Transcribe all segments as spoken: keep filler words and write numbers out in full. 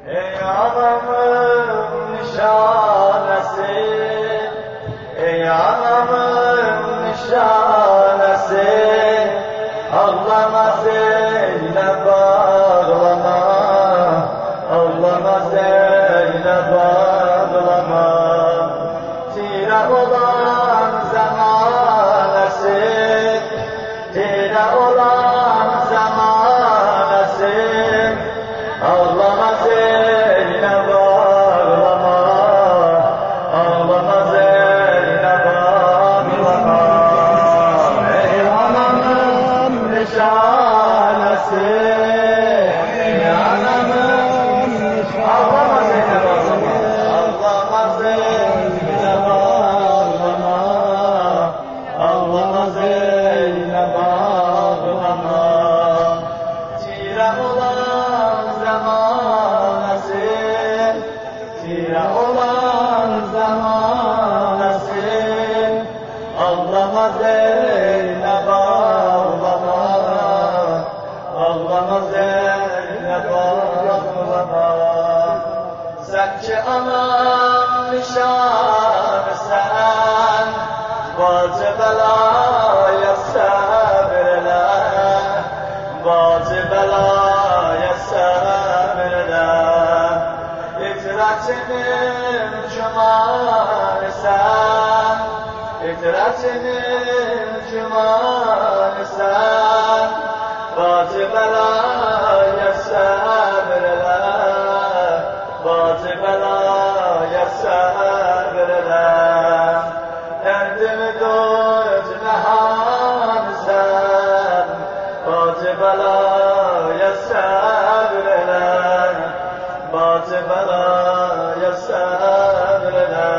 Ey anamın nişanesi, ey anamın nişanesi, ağlama Zeynep ağlama, ağlama Zeynep ağlama. Tire olan zamanesi, tire olan zamanesi, ağlama Zeynep ağlama, ağlama Zeynep ağlama. Ey anamın nişanesi, ey anamın nişanesi, ağlama Zeynep ağlama, ağlama Zeynep ağlama, ağlama Zeynep ağlama. Tire olan zamanesi, tire olan zamanesi, ağlama Zeynep ağlama, ağlama Zeynep ağlama. Sen ki anam nişanısan, bacı belaya sabırla, bacı belaya sabırla. İtiratinin cumanısan, İtiratinin cumanısan, bacı belaya sabırla, bacı belaya sabırla. Derdimi doyut nehansan, bacı belaya sabırla, bacı belaya sabırla.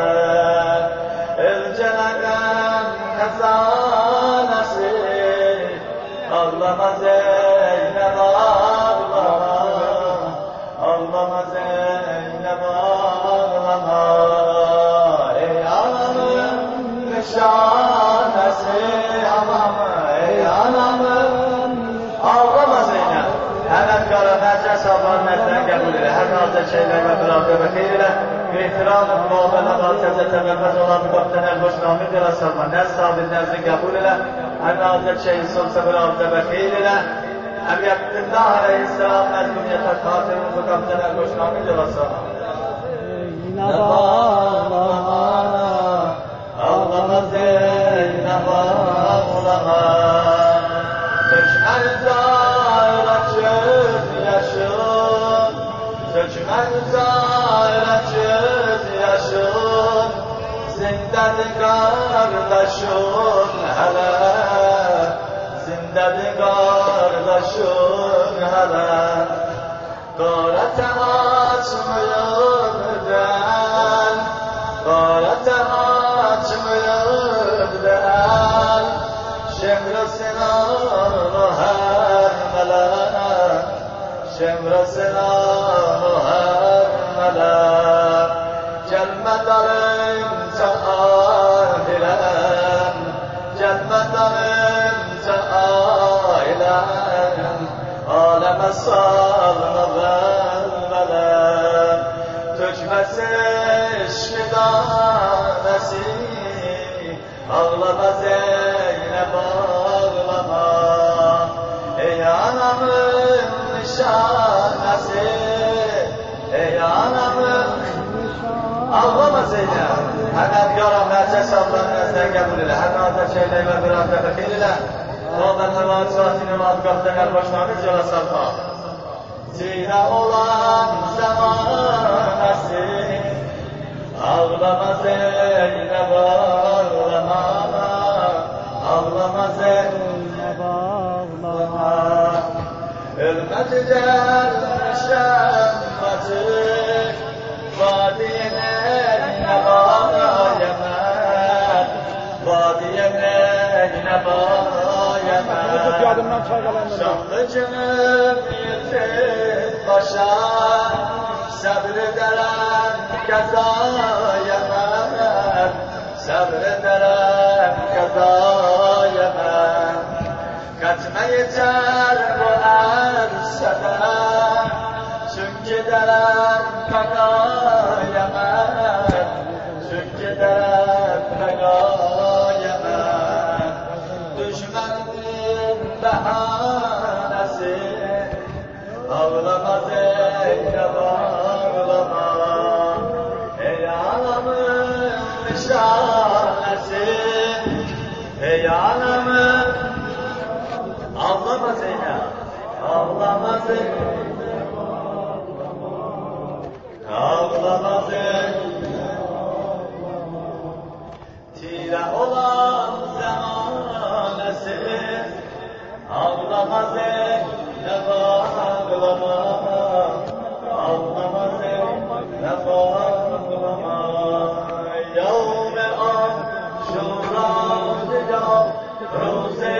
Elcenem kazanesi, ağlama Zeynep ağlama, ağlama Zeynep ağlama. Ey anamın nişanesi, anam, ey anamın, ağlama Zeynep. Hemen kara necə sabah nəzdən qəbul elə, hər nazır şeylər və bırakı və xeyr elə. İhtiram, muhabbətə, qalsəzə, təbəbbət olan müqabdən əl-boş namir elə sabah, nəz sabit nəzrin qəbul elə. Hər nazır şeyin solsa bırakı və xeyr elə. Əbiyyətullah aleyhisselam məzmuniyyətə xatirin müqabdən əl-boş namir elə sabah. Zeynep ağlama, ağlama Zeynep ağlama. Tökmən zahra göz yaşın, tökmən zahra göz yaşın, zindədir qardaşın hələ, zindədir qardaşın hələ. Qarətə açmıyıbdən, qarətə açmıyıbdən, şemr-i sinan-ı hərmələ, şemr-i sinan-ı hərmələ. Gəlmə dalınca ailəm, gəlmə dalınca ailəm, aləmə salma vəlvələm. Tökməsi eşqi danəsi, ağlama Zeynep ağlama. Ey anamın nişanesi, ey anamın, ağlama Zeynep. Həmən qara mərcə sablan nəzdən qəbul elə, hər nazır şeylər və bırakı və xeyr elə. Qoldan həvad saatinin adqaqdan əlbaşlarını cələ sabha. Tire olan zamanesi, ağlama Zeynep ağlama, ağlama Zeynep ağlama. Hürmet gelmişem bacık, vadiyene yine bağlayemen, vadiyene yine bağlayemen. Şanlı canım yitir başa, sabrederem kazayemem, sabrederem kazayemem. Kaçma yeter bu ersede, çünkü درم فقای من سکه درم فقای من دشمنین بهانسی ağlama Zeynep ağlama ey anamın nişanesi ey anamın ağlama Zeynep ağlama Zeynep ağlama Zeynep tire olan zamanesi ağlama Zeynep ağlama ağlama Zeynep ağlama yevme aşura diyor roze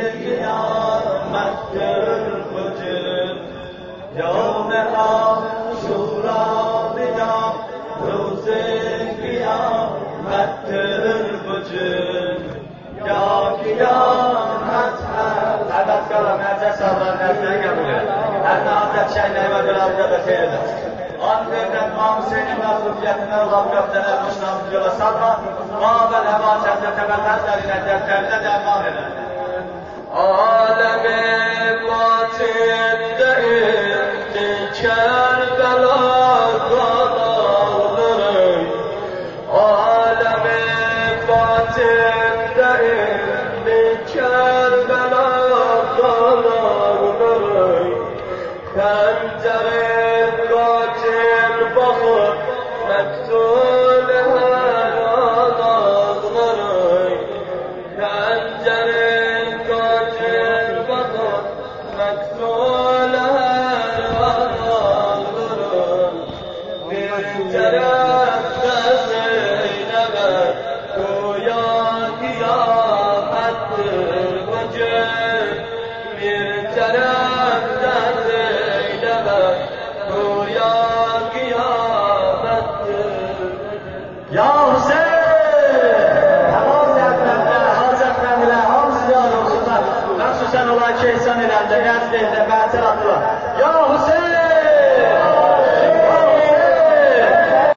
kıyamettir bu gün yevme aşura diyor roze kıyamettir bu gün ya kıyamet Əbəd qala mərcə sağlar nəzrə qəbul et. Əldə azət şəhləri və birazda da xeyirlər. Anverdən Mamseynin məsuliyyətinə Allah qəbdələr müşnamız yola salma. Qabəl həva çəzdə təbəllənlərinə dəftərinə dərman edər. Aləm-i batində indi Kərbəla qadağları Aləm-i batində indi Kərbəla Pencere katil bakıp mektul her adağları Pencere katil bakıp mektul her adağları Bir tarafta Zeynep'e güya kıyamettir bacım Bir tarafta Ya Hüseyin! Həvaz əhvəmlər, hacətləmilər, hamısı yar olsunlar. Məxsusən olay ki, insan eləndə, nəzd eldə, məətər atırlar. Ya Hüseyin!